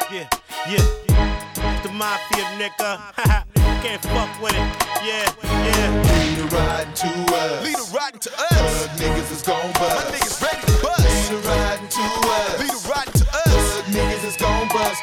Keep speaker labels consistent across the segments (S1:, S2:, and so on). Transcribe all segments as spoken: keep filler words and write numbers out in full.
S1: yeah, yeah. The mafia, nigga. Can't fuck with it. Yeah, yeah.
S2: Lead a riding to us.
S3: Lead a riding to us.
S2: Thug niggas is gon' bust.
S3: My niggas ready to bust.
S2: Lead a riding to us.
S3: Lead a riding to us.
S2: Thug niggas is gon' bust.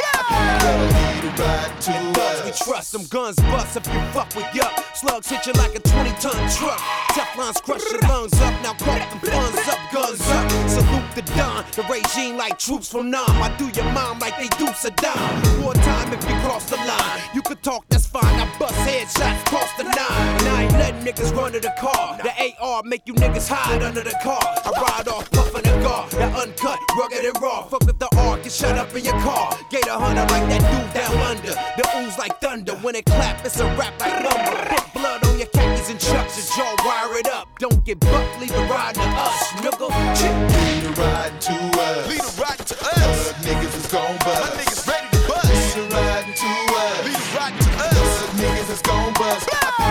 S2: Lead a riding to
S4: and thugs we
S2: us.
S4: trust, them guns bust if you fuck with yuck. Slugs hit you like a twenty ton truck. Teflons crush your lungs up, now cough them funds up, guns up. Salute the Don, the regime like troops from Nam. I do your mom like they do Saddam. Wartime if you cross the line. You could talk, that's fine, I bust headshots across the nine. And I ain't letting niggas run to the car. The A R make you niggas hide under the car. I ride off puffin' a guard, that uncut, rugged and raw. Fuck if the R get shut up in your car. Gator hunter like that dude down under. The ooze like thunder, when it clap, it's a rap like lumber. Put blood on your khakis and chucks, and jaw wire it up. Don't get bucked, leave it riding to us, nigga.
S2: Lead a riding to us.
S3: Lead a riding to us.
S2: Thug niggas is gon'
S3: My
S2: bust.
S3: niggas ready to bust.
S2: Lead a riding to us.
S3: Lead a riding to us.
S2: Thug niggas is gon' bust.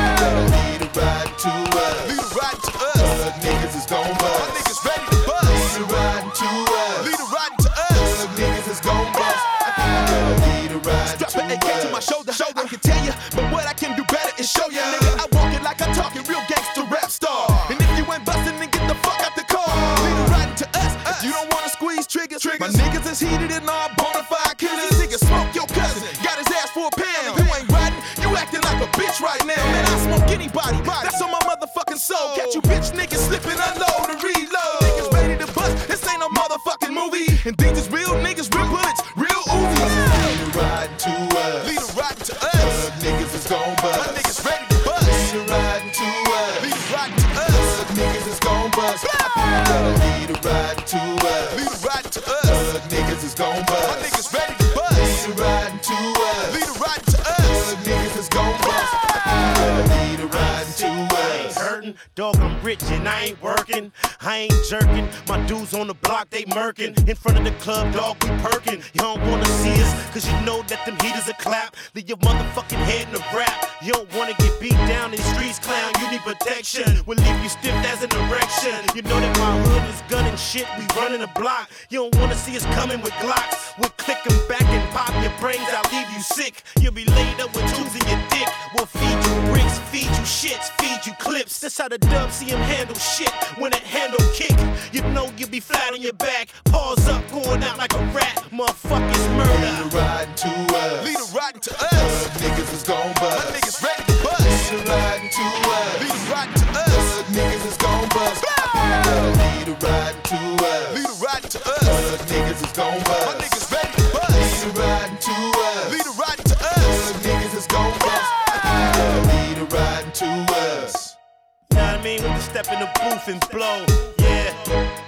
S2: Lead a riding to us.
S3: Lead a riding to us.
S2: Thug niggas is gon'
S3: My
S2: bust.
S3: niggas ready to bust.
S2: Lead a riding to us.
S3: Lead a riding to us.
S2: Thug niggas is gon' bust. Lead a riding
S3: Strap
S2: to
S3: an A K to my
S2: us.
S3: shoulder. I can tell ya, but what I can do better is show ya. Nigga, I walk it like I talk it, real gangster rap star. And if you ain't bustin', then get the fuck out the car. Lead a riding to us. If you don't wanna squeeze triggers, my niggas is heated and all bonafide killers. Nigga smoke your cousin, got his ass for a pound. You ain't riding, you acting like a bitch right now. Man, I smoke anybody, that's on my motherfucking soul. Catch you bitch niggas slipping, unload and reload. Niggas ready to bust, this ain't no motherfucking movie. And these is real niggas, real bullets, real Uzis.
S2: Lead a riding to us.
S3: Lead a riding to us.
S2: Thug niggas is gon'
S3: My
S2: bust.
S3: niggas ready to bust.
S2: Lead a riding to us.
S3: Lead a riding to us.
S2: Thug niggas is gon' bust. Lead a riding to us.
S3: Lead a riding to us.
S2: Thug niggas is gon'
S3: My
S2: bust.
S3: niggas ready to bust.
S2: Lead a riding to us.
S3: Lead a riding to us.
S2: Thug niggas is gon' bust. Lead a riding to
S1: I ain't
S2: us.
S1: hurting, dog, I'm rich and I ain't working. I ain't jerking, my dudes on the block, they murking. In front of the club, dog, we perking. You don't wanna see us, cause you know that them heaters are clap. Leave your motherfucking head in the rap. You don't wanna get beat down in the streets, clown, you need protection. We'll leave you stiff as an erection. You know that my hood is gunning shit, we running the block. You don't wanna see us coming with Glocks. We'll click 'em back and pop your brains, I'll leave you sick. You'll be laid up with tubes in your dick. We'll feed you bricks, feed you shits, feed you clips. That's how the dub see him handle shit. When that handle kick, you know you'll be flat on your back. Paws up, going out like a rat. Motherfuckers
S2: Lead a
S1: murder.
S2: riding to us.
S3: Lead a riding to us.
S2: Thug niggas is gon'
S3: My
S2: bust.
S3: niggas ready to bust.
S2: Lead a riding to us.
S3: Lead a riding to us.
S2: Thug niggas is gon' bust. Lead a riding to us.
S3: Lead a riding to us.
S2: Thug niggas is gon'
S3: My
S2: bust.
S3: niggas ready to bust.
S2: Lead a riding to us.
S3: Lead a riding to us.
S2: Thug niggas is gon' bust. Lead a riding to us.
S1: You know what I mean? With the step in the booth and blow. Yeah.